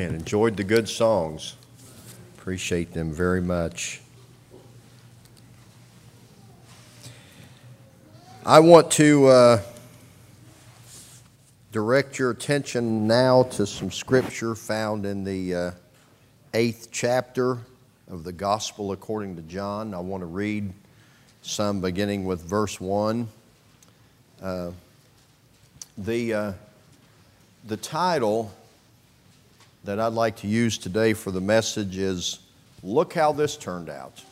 Amen. Enjoyed the good songs. Appreciate them very much. I want to direct your attention now to some scripture found in the 8th chapter of the Gospel according to John. I want to read some beginning with verse 1. The title that I'd like to use today for the message is, Look How This Turned Out.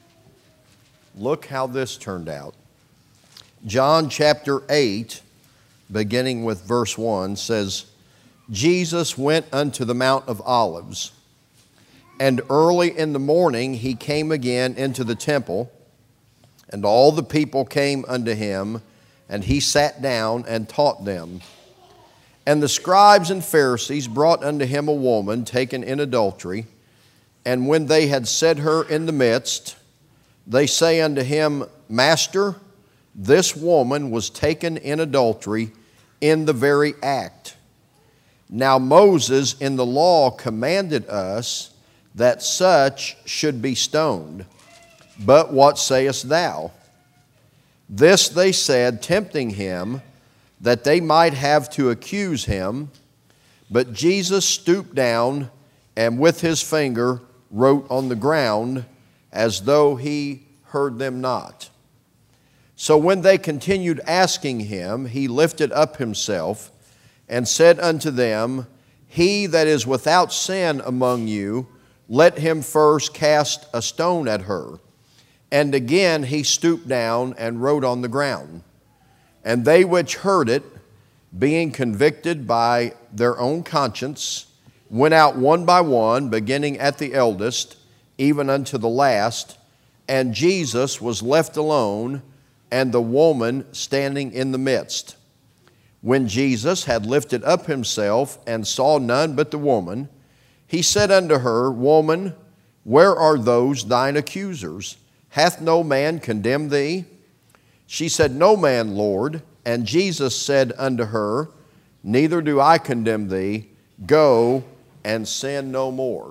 Look how this turned out. John chapter 8, beginning with verse 1, says, Jesus went unto the Mount of Olives, and early in the morning he came again into the temple, and all the people came unto him, and he sat down and taught them. And the scribes and Pharisees brought unto him a woman taken in adultery, and when they had set her in the midst, they say unto him, Master, this woman was taken in adultery in the very act. Now Moses in the law commanded us that such should be stoned. But what sayest thou? This they said, tempting him, that they might have to accuse him. But Jesus stooped down and with his finger wrote on the ground, as though he heard them not. So when they continued asking him, he lifted up himself and said unto them, He that is without sin among you, let him first cast a stone at her. And again he stooped down and wrote on the ground. And they which heard it, being convicted by their own conscience, went out one by one, beginning at the eldest, even unto the last. And Jesus was left alone, and the woman standing in the midst. When Jesus had lifted up himself and saw none but the woman, he said unto her, Woman, where are those thine accusers? Hath no man condemned thee? She said, No man, Lord. And Jesus said unto her, Neither do I condemn thee. Go and sin no more.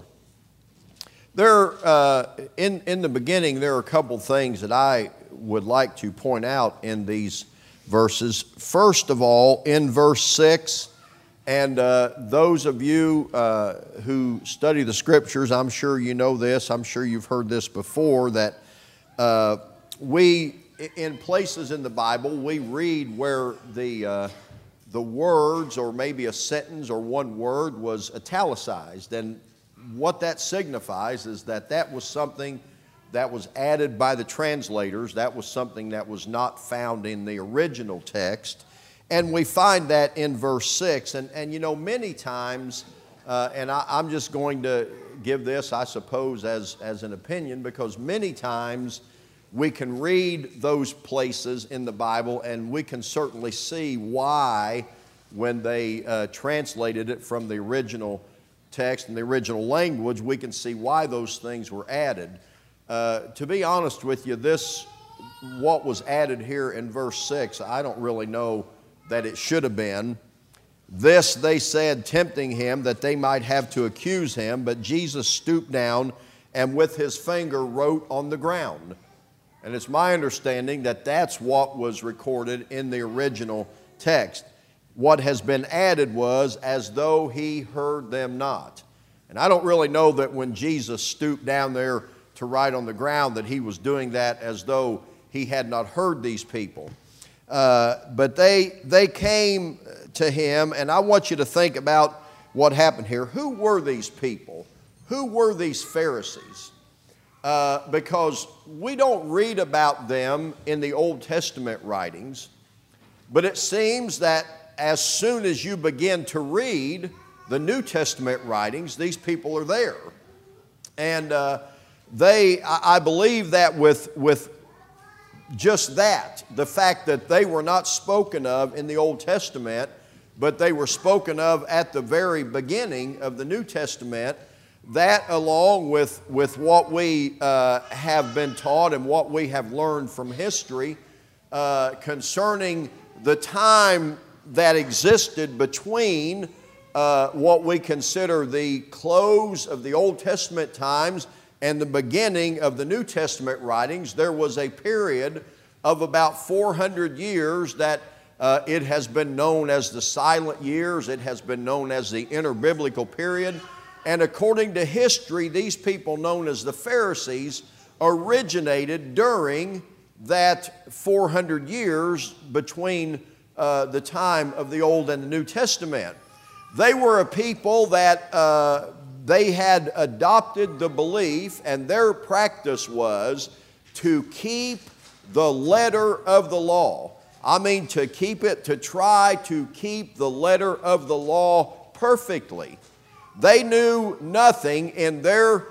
In the beginning, there are a couple things that I would like to point out in these verses. First of all, in verse 6, and those of you who study the Scriptures, I'm sure you know this, I'm sure you've heard this before, that in places in the Bible, we read where the words or maybe a sentence or one word was italicized. And what that signifies is that was something that was added by the translators. That was something that was not found in the original text. And we find that in verse 6. And you know, many times, and I'm just going to give this, I suppose, as an opinion, because many times we can read those places in the Bible and we can certainly see why, when they translated it from the original text and the original language, we can see why those things were added. To be honest with you, what was added here in verse 6, I don't really know that it should have been. This they said, tempting him, that they might have to accuse him. But Jesus stooped down and with his finger wrote on the ground. And it's my understanding that that's what was recorded in the original text. What has been added was, as though he heard them not. And I don't really know that when Jesus stooped down there to write on the ground that he was doing that as though he had not heard these people. But they came to him, and I want you to think about what happened here. Who were these people? Who were these Pharisees? Because we don't read about them in the Old Testament writings, but it seems that as soon as you begin to read the New Testament writings, these people are there. And I believe that with just that, the fact that they were not spoken of in the Old Testament, but they were spoken of at the very beginning of the New Testament, that along with what we have been taught and what we have learned from history concerning the time that existed between what we consider the close of the Old Testament times and the beginning of the New Testament writings, there was a period of about 400 years that it has been known as the silent years. It has been known as the interbiblical period. And according to history, these people known as the Pharisees originated during that 400 years between the time of the Old and the New Testament. They were a people that they had adopted the belief, and their practice was to keep the letter of the law. I mean, to keep it, to try to keep the letter of the law perfectly. They knew nothing in their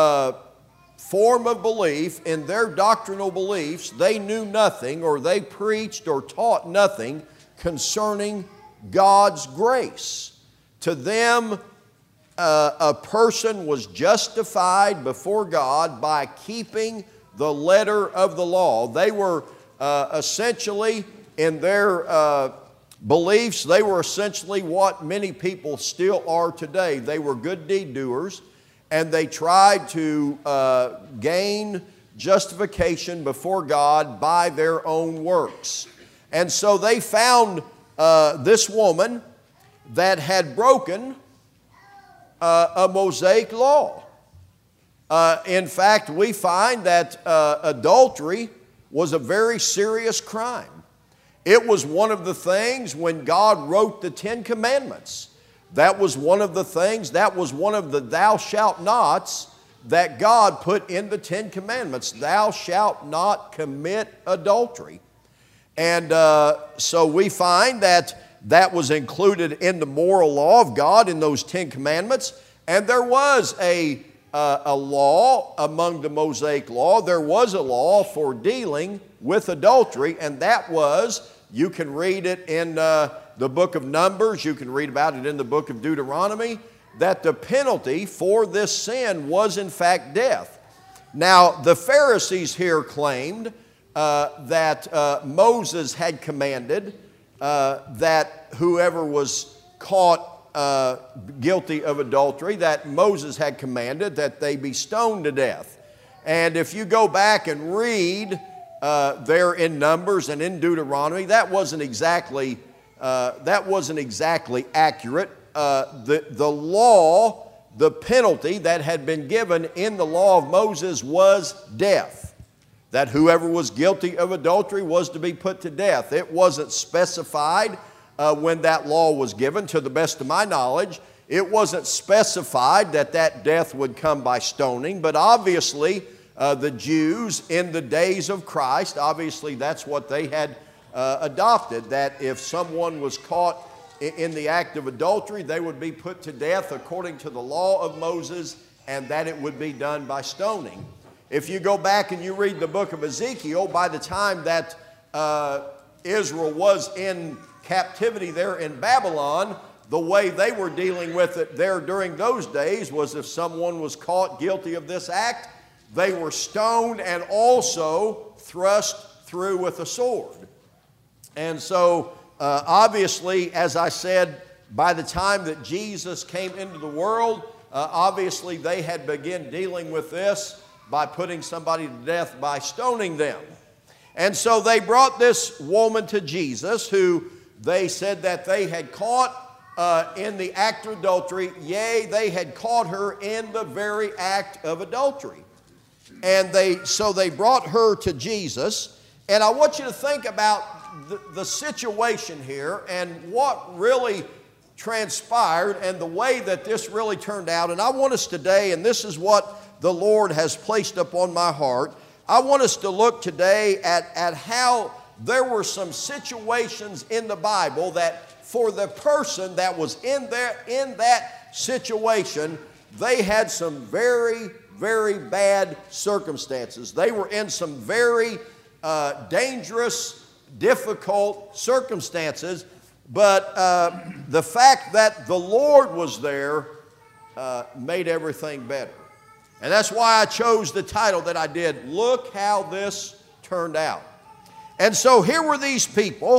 form of belief, in their doctrinal beliefs. They knew nothing, or they preached or taught nothing concerning God's grace. To them, a person was justified before God by keeping the letter of the law. They were essentially, in their beliefs, they were essentially what many people still are today. They were good deed doers, and they tried to gain justification before God by their own works. And so they found this woman that had broken a Mosaic law. In fact, we find that adultery was a very serious crime. It was one of the things when God wrote the Ten Commandments. That was one of the things, that was one of the thou shalt nots that God put in the Ten Commandments. Thou shalt not commit adultery. And so we find that that was included in the moral law of God in those Ten Commandments. And there was a law among the Mosaic law. There was a law for dealing with adultery, and that was, you can read it in the book of Numbers, you can read about it in the book of Deuteronomy, that the penalty for this sin was in fact death. Now, the Pharisees here claimed that Moses had commanded that whoever was caught guilty of adultery, that Moses had commanded that they be stoned to death. And if you go back and read there in Numbers and in Deuteronomy, that wasn't exactly accurate. The law, the penalty that had been given in the law of Moses was death. That whoever was guilty of adultery was to be put to death. It wasn't specified when that law was given, to the best of my knowledge. It wasn't specified that that death would come by stoning, but obviously the Jews in the days of Christ, obviously that's what they had adopted, that if someone was caught in the act of adultery, they would be put to death according to the law of Moses, and that it would be done by stoning. If you go back and you read the book of Ezekiel, by the time that Israel was in captivity there in Babylon, the way they were dealing with it there during those days was if someone was caught guilty of this act, they were stoned and also thrust through with a sword. And so, obviously, as I said, by the time that Jesus came into the world, obviously they had begun dealing with this by putting somebody to death by stoning them. And so they brought this woman to Jesus, who they said that they had caught in the act of adultery. Yea, they had caught her in the very act of adultery. And so they brought her to Jesus. And I want you to think about the situation here and what really transpired and the way that this really turned out. And I want us today, and this is what the Lord has placed upon my heart, I want us to look today at how there were some situations in the Bible that for the person that was in that situation, they had some very, very bad circumstances. They were in some very dangerous, difficult circumstances, but the fact that the Lord was there made everything better. And that's why I chose the title that I did, Look How This Turned Out. And so here were these people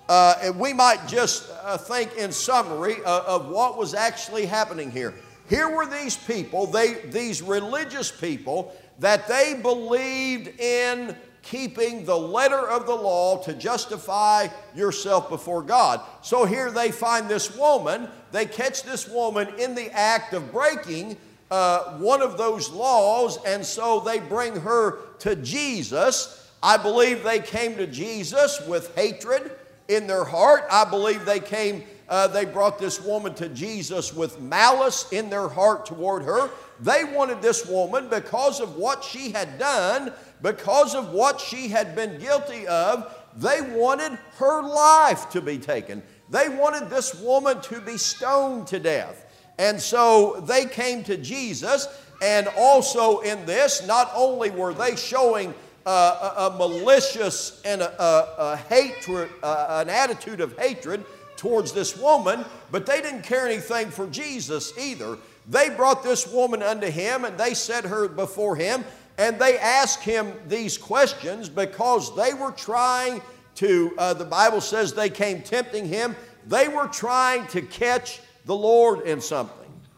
and we might just think in summary of what was actually happening here. Here were these people, these religious people, that they believed in keeping the letter of the law to justify yourself before God. So here they find this woman, they catch this woman in the act of breaking one of those laws, and so they bring her to Jesus. I believe they came to Jesus with hatred in their heart. I believe they brought this woman to Jesus with malice in their heart toward her. They wanted this woman because of what she had done, because of what she had been guilty of. They wanted her life to be taken. They wanted this woman to be stoned to death. And so they came to Jesus, and also in this, not only were they showing a malicious and a hatred, an attitude of hatred towards this woman, but they didn't care anything for Jesus either. They brought this woman unto him, and they set her before him, and they asked him these questions because they were trying to, the Bible says they came tempting him. They were trying to catch the Lord in something.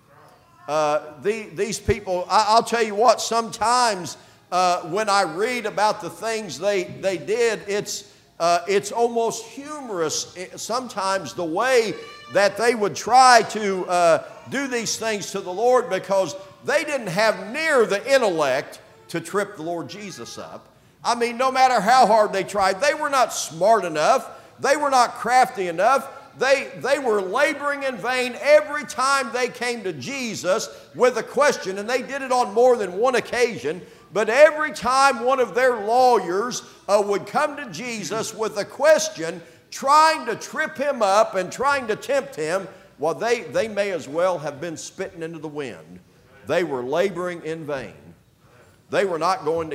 These people, I'll tell you what, sometimes when I read about the things they did, it's almost humorous sometimes the way that they would try to do these things to the Lord, because they didn't have near the intellect to trip the Lord Jesus up. I mean, no matter how hard they tried, they were not smart enough. They were not crafty enough. They were laboring in vain every time they came to Jesus with a question, and they did it on more than one occasion. But every time one of their lawyers would come to Jesus with a question, trying to trip him up and trying to tempt him, well, they may as well have been spitting into the wind. They were laboring in vain. They were not going to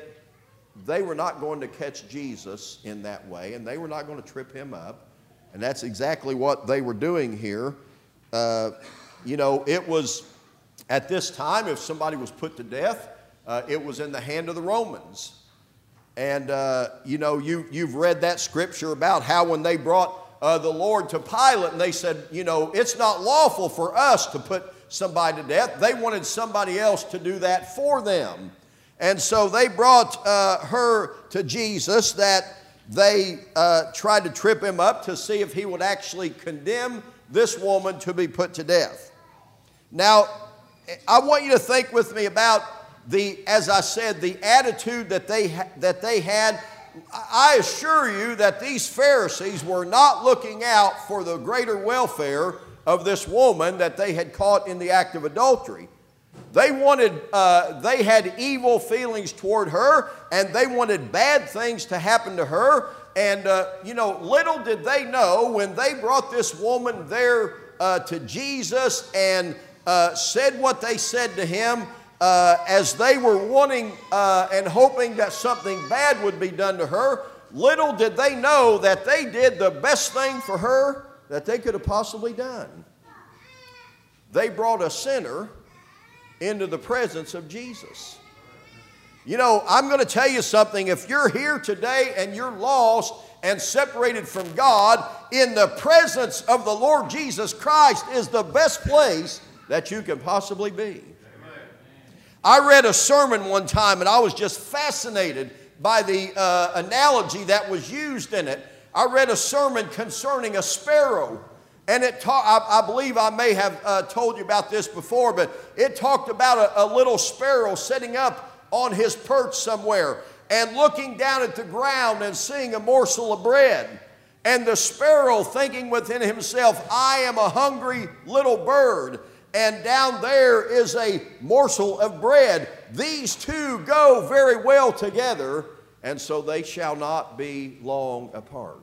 catch Jesus in that way, and they were not going to trip him up. And that's exactly what they were doing here. It was at this time, if somebody was put to death, it was in the hand of the Romans. And, you've read that scripture about how when they brought the Lord to Pilate and they said, it's not lawful for us to put somebody to death. They wanted somebody else to do that for them. And so they brought her to Jesus, that they tried to trip him up to see if he would actually condemn this woman to be put to death. Now, I want you to think with me about as I said, the attitude that they had. I assure you that these Pharisees were not looking out for the greater welfare of this woman that they had caught in the act of adultery. They had evil feelings toward her, and they wanted bad things to happen to her. And, little did they know when they brought this woman there to Jesus and said what they said to him, as they were wanting and hoping that something bad would be done to her, little did they know that they did the best thing for her that they could have possibly done. They brought a sinner into the presence of Jesus. I'm going to tell you something. If you're here today and you're lost and separated from God, in the presence of the Lord Jesus Christ is the best place that you can possibly be. I read a sermon one time, and I was just fascinated by the analogy that was used in it. I read a sermon concerning a sparrow. And I believe I may have told you about this before, but it talked about a little sparrow sitting up on his perch somewhere and looking down at the ground and seeing a morsel of bread. And the sparrow thinking within himself, I am a hungry little bird, and down there is a morsel of bread. These two go very well together, and so they shall not be long apart.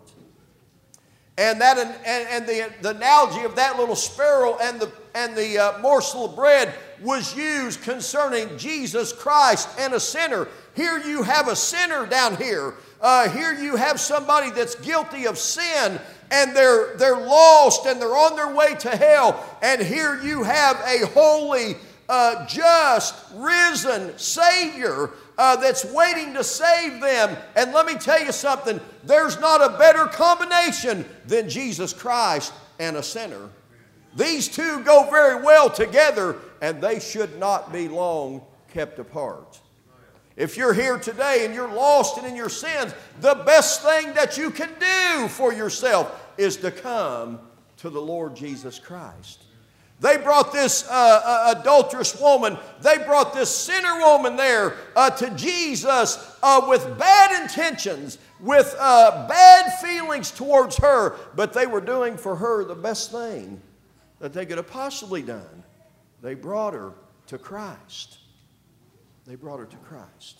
And the analogy of that little sparrow and the morsel of bread was used concerning Jesus Christ and a sinner. Here you have a sinner down here. Here you have somebody that's guilty of sin, and they're lost and they're on their way to hell. And here you have a holy just, risen Savior that's waiting to save them. And let me tell you something, there's not a better combination than Jesus Christ and a sinner. These two go very well together, and they should not be long kept apart. If you're here today and you're lost and in your sins, the best thing that you can do for yourself is to come to the Lord Jesus Christ. They brought this adulterous woman, they brought this sinner woman there to Jesus with bad intentions, with bad feelings towards her, but they were doing for her the best thing that they could have possibly done. They brought her to Christ. They brought her to Christ.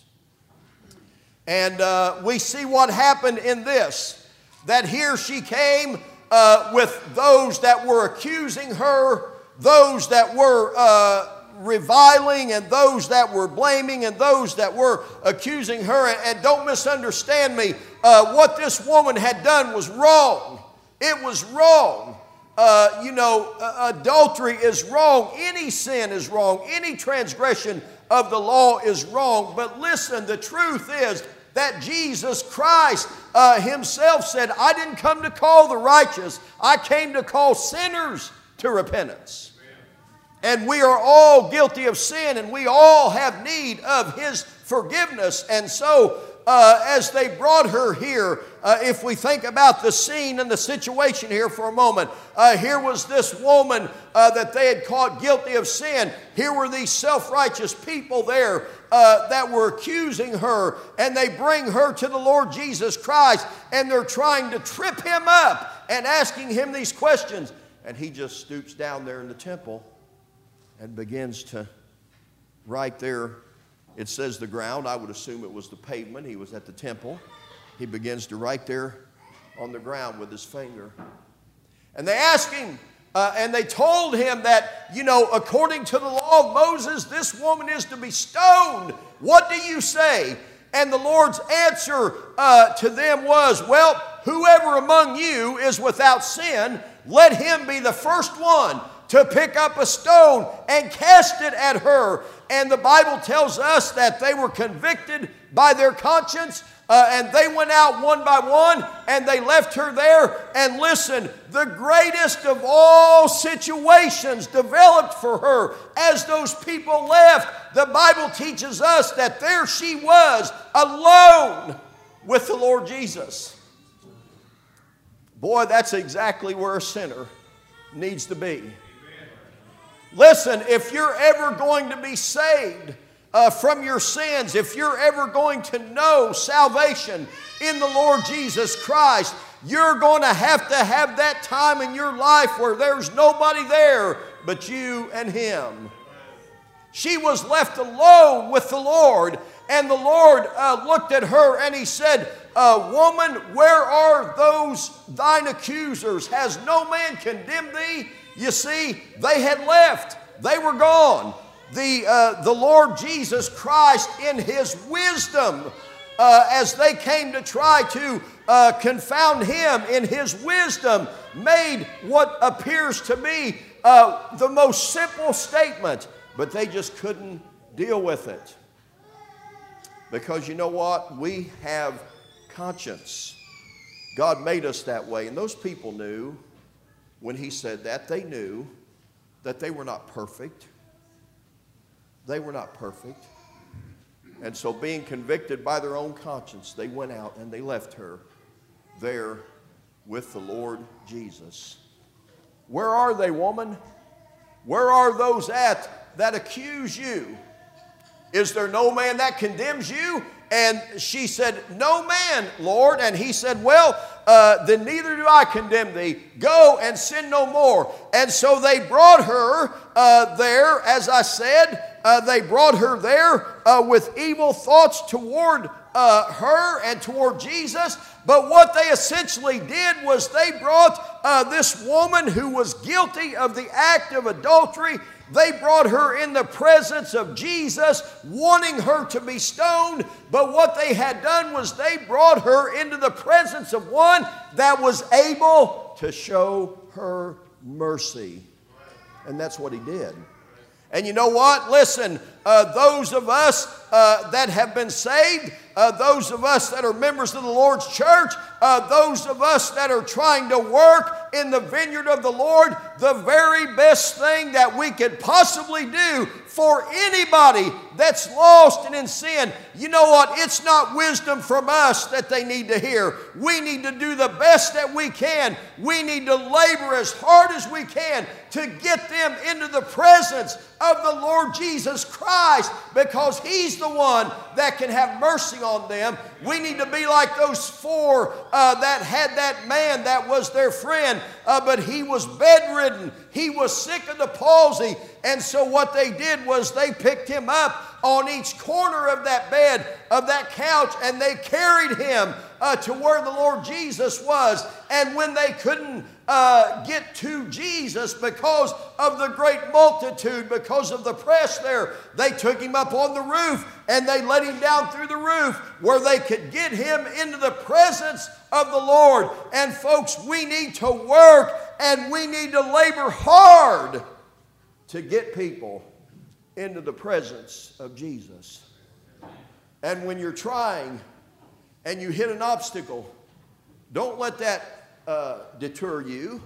And we see what happened in this, that here she came with those that were accusing her, those that were reviling, and those that were blaming, and those that were accusing her. And don't misunderstand me, what this woman had done was wrong. It was wrong. Adultery is wrong. Any sin is wrong. Any transgression of the law is wrong. But listen, the truth is that Jesus Christ himself said, I didn't come to call the righteous. I came to call sinners to repentance. And we are all guilty of sin, and we all have need of His forgiveness. And so as they brought her here, if we think about the scene and the situation here for a moment, here was this woman that they had caught guilty of sin. Here were these self-righteous people there that were accusing her, and they bring her to the Lord Jesus Christ, and they're trying to trip Him up and asking Him these questions. And He just stoops down there in the temple and begins to write there. It says the ground. I would assume it was the pavement. He was at the temple. He begins to write there on the ground with his finger. And they asked him, and they told him that, according to the law of Moses, this woman is to be stoned. What do you say? And the Lord's answer to them was, well, whoever among you is without sin, let him be the first one to pick up a stone and cast it at her. And the Bible tells us that they were convicted by their conscience, and they went out one by one, and they left her there. And listen, the greatest of all situations developed for her as those people left. The Bible teaches us that there she was, alone with the Lord Jesus. Boy, that's exactly where a sinner needs to be. Listen, if you're ever going to be saved from your sins, if you're ever going to know salvation in the Lord Jesus Christ, you're going to have that time in your life where there's nobody there but you and Him. She was left alone with the Lord, and the Lord looked at her and He said, woman, where are those thine accusers? Has no man condemned thee? You see, they had left. They were gone. The Lord Jesus Christ, in His wisdom, as they came to try to confound Him, in His wisdom, made what appears to be the most simple statement, but they just couldn't deal with it. Because you know what? We have conscience. God made us that way, and those people knew. When He said that, they knew that they were not perfect. They were not perfect. And so being convicted by their own conscience, they went out and they left her there with the Lord Jesus. Where are they, woman? Where are those at that accuse you? Is there no man that condemns you? And she said, no man, Lord. And He said, well, then neither do I condemn thee. Go and sin no more. And so they brought her there, as I said, they brought her there with evil thoughts toward her and toward Jesus. But what they essentially did was they brought this woman who was guilty of the act of adultery. They brought her in the presence of Jesus, wanting her to be stoned. But what they had done was they brought her into the presence of one that was able to show her mercy. And that's what He did. And you know what? Listen, those of us that have been saved, those of us that are members of the Lord's church, those of us that are trying to work in the vineyard of the Lord, the very best thing that we could possibly do for anybody that's lost and in sin, you know what? It's not wisdom from us that they need to hear. We need to do the best that we can. We need to labor as hard as we can to get them into the presence of the Lord Jesus Christ, because He's the one that can have mercy on them. We need to be like those four that had that man that was their friend, but he was bedridden. He was sick of the palsy. And so what they did was they picked him up on each corner of that bed, of that couch, and they carried him to where the Lord Jesus was. And when they couldn't get to Jesus because of the great multitude, because of the press there, they took him up on the roof and they let him down through the roof where they could get him into the presence of the Lord. And folks, we need to work and we need to labor hard to get people into the presence of Jesus. And when you're trying and you hit an obstacle, don't let that deter you.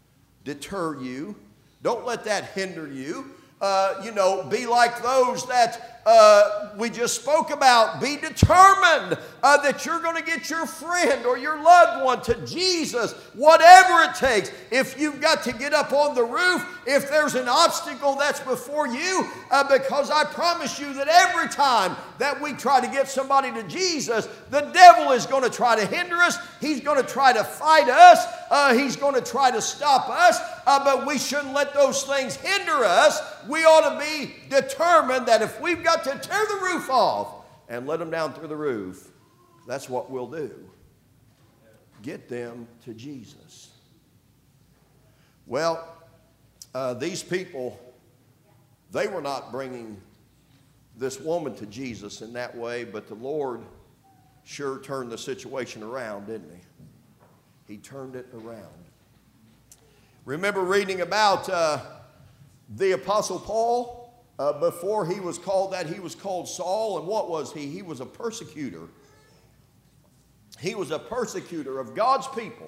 Don't let that hinder you. Be like those that we just spoke about. Be determined that you're going to get your friend or your loved one to Jesus, whatever it takes. If you've got to get up on the roof, if there's an obstacle that's before you, because I promise you that every time that we try to get somebody to Jesus, the devil is going to try to hinder us. He's going to try to fight us. He's going to try to stop us. But we shouldn't let those things hinder us. We ought to be determined that if we've got to tear the roof off and let them down through the roof, that's what we'll do. Get them to Jesus. Well, these people, they were not bringing this woman to Jesus in that way, but the Lord sure turned the situation around, didn't He? He turned it around. Remember reading about the Apostle Paul? Before he was called that, he was called Saul. And what was he? He was a persecutor. He was a persecutor of God's people.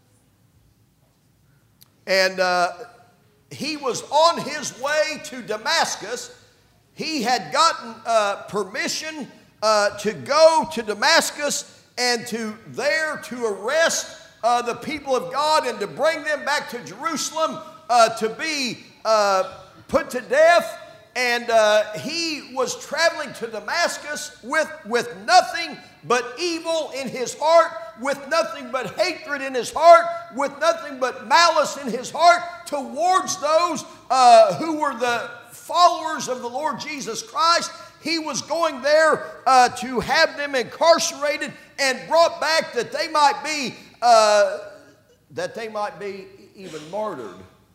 And he was on his way to Damascus. He had gotten permission to go to Damascus and to arrest the people of God and to bring them back to Jerusalem to be put to death. And he was traveling to Damascus with nothing but evil in his heart, with nothing but hatred in his heart, with nothing but malice in his heart towards those who were the followers of the Lord Jesus Christ. He was going there to have them incarcerated and brought back that they might be even martyred.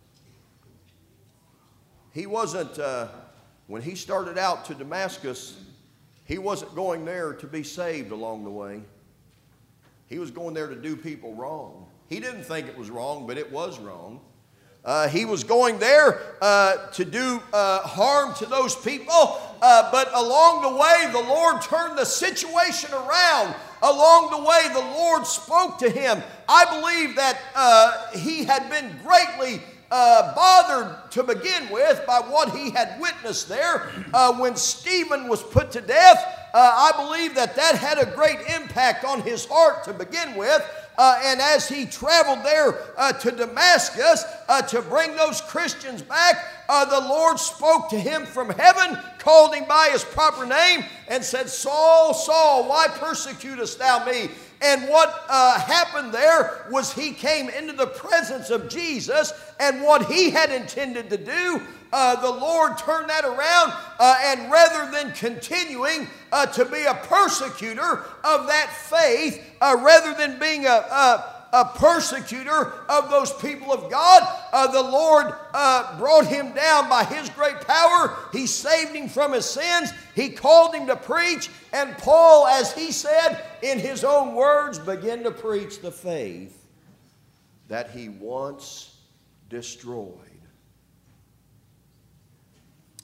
He wasn't, when he started out to Damascus, he wasn't going there to be saved along the way. He was going there to do people wrong. He didn't think it was wrong, but it was wrong. He was going there to do harm to those people, but along the way, the Lord turned the situation around. Along the way, the Lord spoke to him. I believe that he had been greatly bothered to begin with by what he had witnessed there when Stephen was put to death. I believe that had a great impact on his heart to begin with. And as he traveled there to Damascus to bring those Christians back, the Lord spoke to him from heaven, called him by his proper name, and said, "Saul, Saul, why persecutest thou me?" And what happened there was he came into the presence of Jesus, and what he had intended to do, the Lord turned that around, and rather than continuing to be a persecutor of that faith, rather than being a persecutor of those people of God, the Lord brought him down by His great power. He saved him from his sins. He called him to preach. And Paul, as he said in his own words, began to preach the faith that he once destroyed.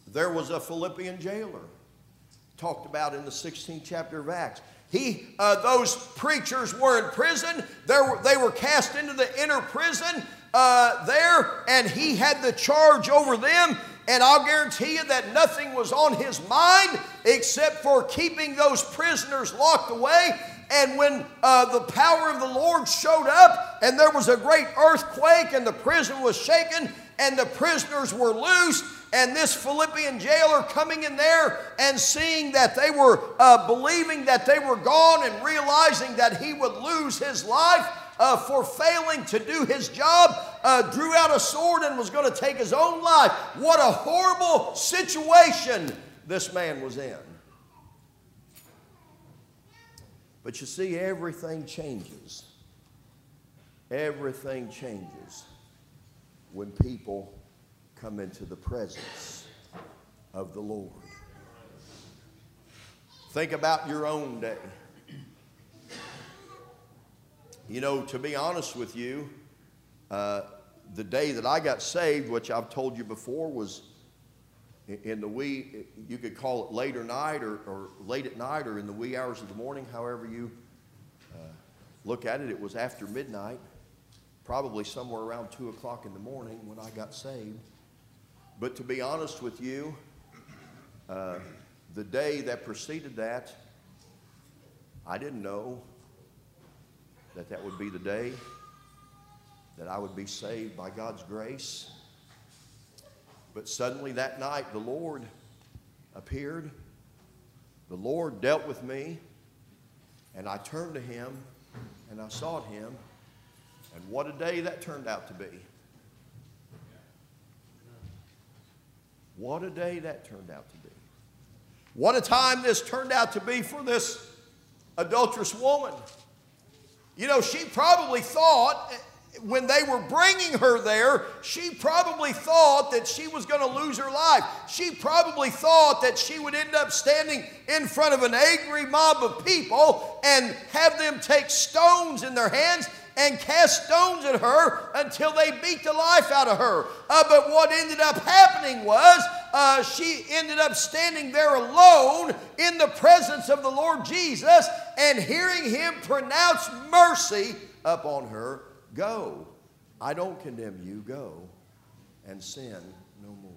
there was a Philippian jailer, talked about in the 16th chapter of Acts. Those preachers were in prison. They were cast into the inner prison there, and he had the charge over them. And I'll guarantee you that nothing was on his mind except for keeping those prisoners locked away. And when the power of the Lord showed up, and there was a great earthquake, and the prison was shaken, and the prisoners were loose, and this Philippian jailer coming in there and seeing that they were believing that they were gone, and realizing that he would lose his life for failing to do his job, drew out a sword and was going to take his own life. What a horrible situation this man was in. But you see, everything changes. Everything changes when people come into the presence of the Lord. Think about your own day. You know, to be honest with you, the day that I got saved, which I've told you before, was in the wee, you could call it late at night or late at night or in the wee hours of the morning, however you look at it. It was after midnight, probably somewhere around 2 o'clock in the morning when I got saved. But to be honest with you, the day that preceded that, I didn't know that that would be the day that I would be saved by God's grace. But suddenly that night, the Lord appeared. The Lord dealt with me, and I turned to Him, and I sought Him. And what a day that turned out to be. What a day that turned out to be. What a time this turned out to be for this adulterous woman. You know, she probably thought, when they were bringing her there, she probably thought that she was going to lose her life. She probably thought that she would end up standing in front of an angry mob of people and have them take stones in their hands and cast stones at her until they beat the life out of her. But what ended up happening was she ended up standing there alone in the presence of the Lord Jesus and hearing Him pronounce mercy upon her. Go, I don't condemn you. Go and sin no more.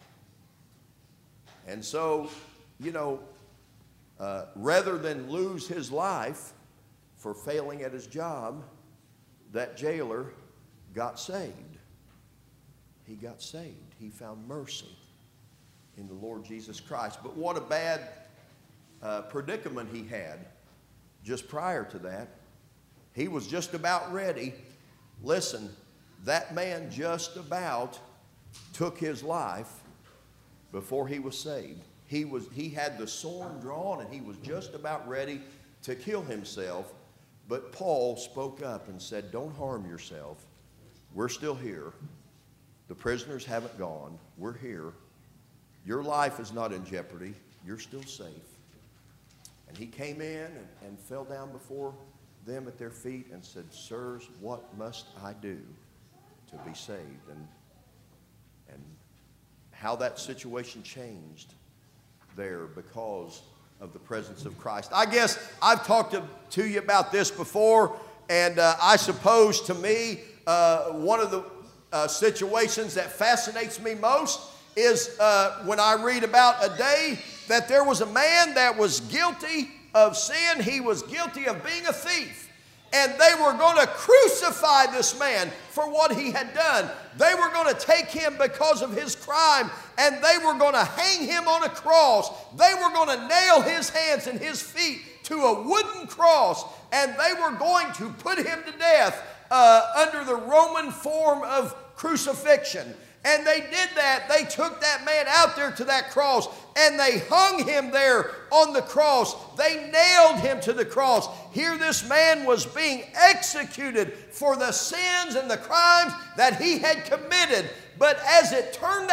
And so, you know, rather than lose his life for failing at his job, that jailer got saved. He got saved. He found mercy in the Lord Jesus Christ. But what a bad predicament he had just prior to that. He was just about ready. Listen, that man just about took his life before he was saved. He had the sword drawn, and he was just about ready to kill himself. But Paul spoke up and said, don't harm yourself. We're still here. The prisoners haven't gone. We're here. Your life is not in jeopardy. You're still safe. And he came in and fell down before them at their feet and said, sirs, what must I do to be saved? And how that situation changed there because of the presence of Christ. I guess I've talked to you about this before, and I suppose to me one of the situations that fascinates me most is when I read about a day that there was a man that was guilty of sin. He was guilty of being a thief. And they were going to crucify this man for what he had done. They were going to take him because of his crime, and they were going to hang him on a cross. They were going to nail his hands and his feet to a wooden cross, and they were going to put him to death under the Roman form of crucifixion. And they did that. They took that man out there to that cross, and they hung him there on the cross. They nailed him to the cross. Here this man was being executed for the sins and the crimes that he had committed. But as it turned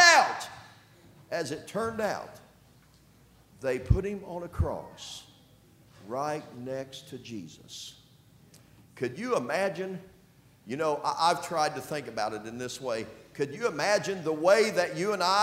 out, they put him on a cross right next to Jesus. Could you imagine? You know, I've tried to think about it in this way. Could you imagine the way that you and I,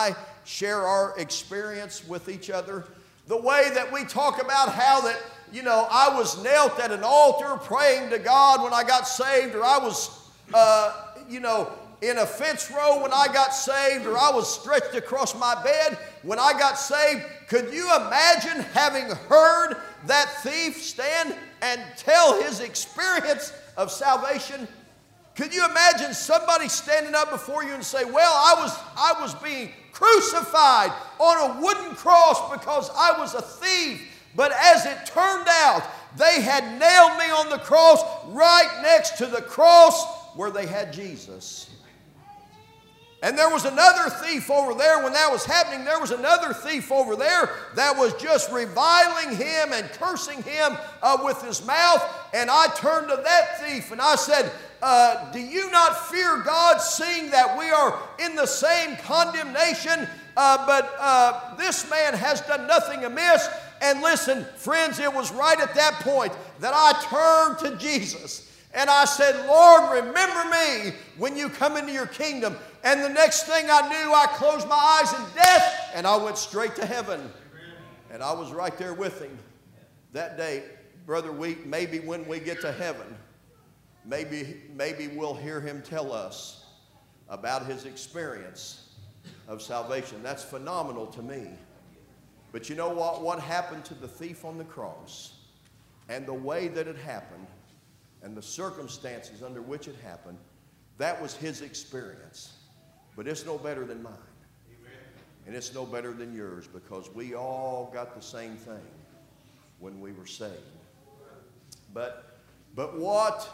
share our experience with each other? The way that we talk about how that, I was knelt at an altar praying to God when I got saved, or I was, in a fence row when I got saved, or I was stretched across my bed when I got saved. Could you imagine having heard that thief stand and tell his experience of salvation? Could you imagine somebody standing up before you and say, well, I was being crucified on a wooden cross because I was a thief. But as it turned out, they had nailed me on the cross right next to the cross where they had Jesus. And there was another thief over there when that was happening. There was another thief over there that was just reviling him and cursing him with his mouth. And I turned to that thief and I said, do you not fear God, seeing that we are in the same condemnation? But this man has done nothing amiss. And listen, friends, it was right at that point that I turned to Jesus. And I said, Lord, remember me when you come into your kingdom. And the next thing I knew, I closed my eyes in death and I went straight to heaven. And I was right there with him that day. Brother, maybe when we get to heaven, maybe we'll hear him tell us about his experience of salvation. That's phenomenal to me. But you know what? What happened to the thief on the cross and the way that it happened and the circumstances under which it happened, that was his experience. But it's no better than mine. And it's no better than yours, because we all got the same thing when we were saved. But what,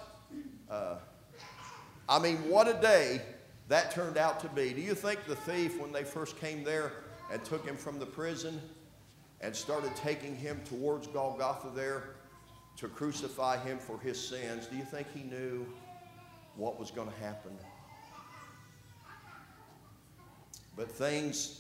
what a day that turned out to be. Do you think the thief, when they first came there and took him from the prison and started taking him towards Golgotha there to crucify him for his sins, do you think he knew what was going to happen? But things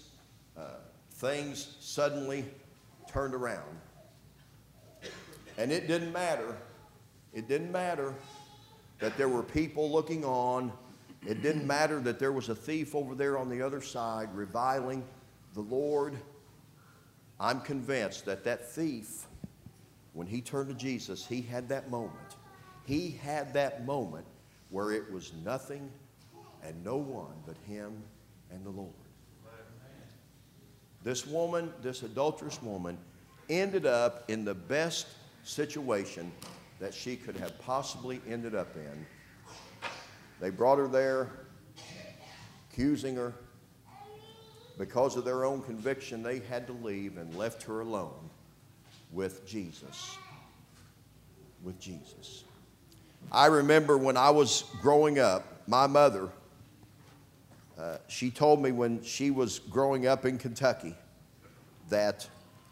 suddenly turned around. And it didn't matter. It didn't matter that there were people looking on. It didn't matter that there was a thief over there on the other side reviling the Lord. I'm convinced that that thief, when he turned to Jesus, he had that moment. He had that moment where it was nothing and no one but him and the Lord. This woman, this adulterous woman, ended up in the best situation that she could have possibly ended up in. They brought her there, accusing her. Because of their own conviction, they had to leave and left her alone with Jesus. With Jesus. I remember when I was growing up, my mother, she told me when she was growing up in Kentucky that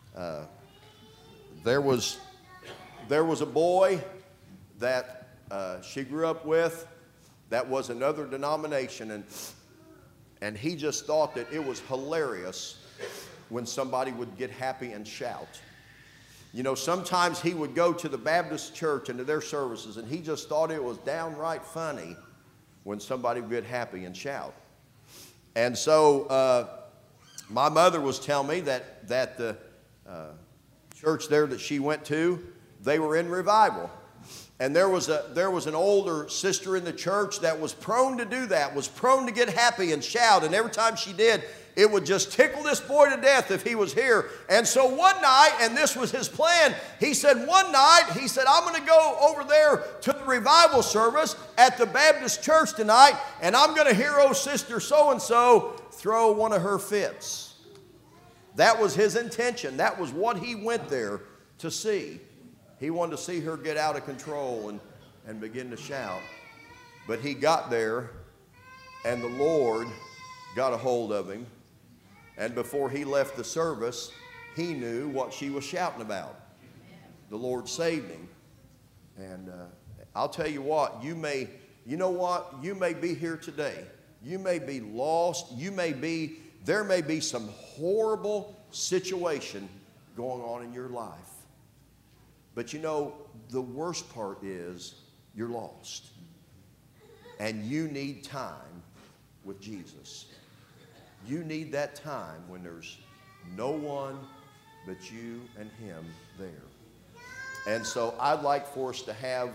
there was a boy that she grew up with that was another denomination, and he just thought that it was hilarious when somebody would get happy and shout. You know, sometimes he would go to the Baptist church and to their services, and he just thought it was downright funny when somebody would get happy and shout. And so my mother was telling me that the church there that she went to, they were in revival. And there was an older sister in the church that was prone to do that, was prone to get happy and shout. And every time she did, it would just tickle this boy to death if he was here. And so one night, and this was his plan, he said, I'm going to go over there to the revival service at the Baptist church tonight, and I'm going to hear old sister so-and-so throw one of her fits. That was his intention. That was what he went there to see. He wanted to see her get out of control and begin to shout. But he got there, and the Lord got a hold of him. And before he left the service, he knew what she was shouting about. The Lord saved him. And I'll tell you what, you may be here today. You may be lost. There may be some horrible situation going on in your life. But you know, the worst part is you're lost. And you need time with Jesus. You need that time when there's no one but you and him there. And so I'd like for us to have,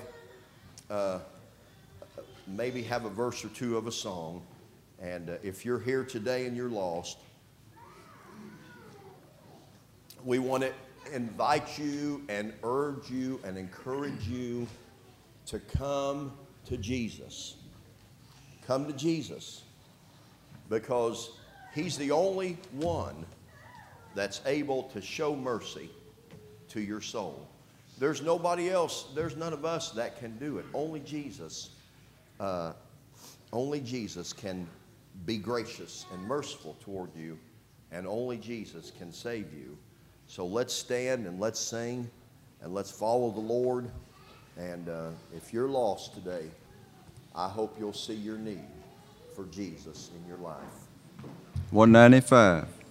maybe have a verse or two of a song. And if you're here today and you're lost, we want to invite you and urge you and encourage you to come to Jesus. Come to Jesus, because he's the only one that's able to show mercy to your soul. There's nobody else, there's none of us that can do it. Only Jesus can be gracious and merciful toward you, and only Jesus can save you. So let's stand and let's sing and let's follow the Lord. And if you're lost today, I hope you'll see your need for Jesus in your life. 195.